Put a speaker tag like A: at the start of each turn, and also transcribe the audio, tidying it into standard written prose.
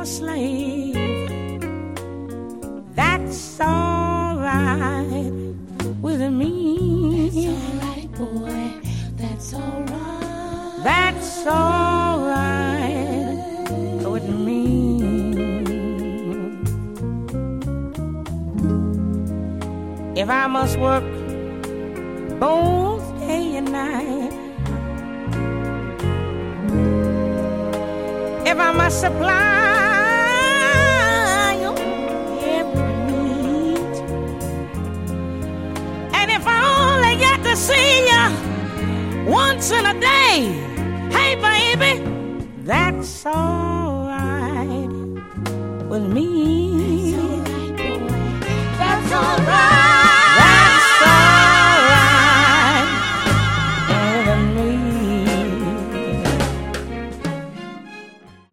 A: slave, that's all right with me.
B: That's all right, boy. That's all right.
A: That's all right with me. If I must work both day and night, if I must supply every need, and if I only get to see you once in a day, hey baby, that's all right with me.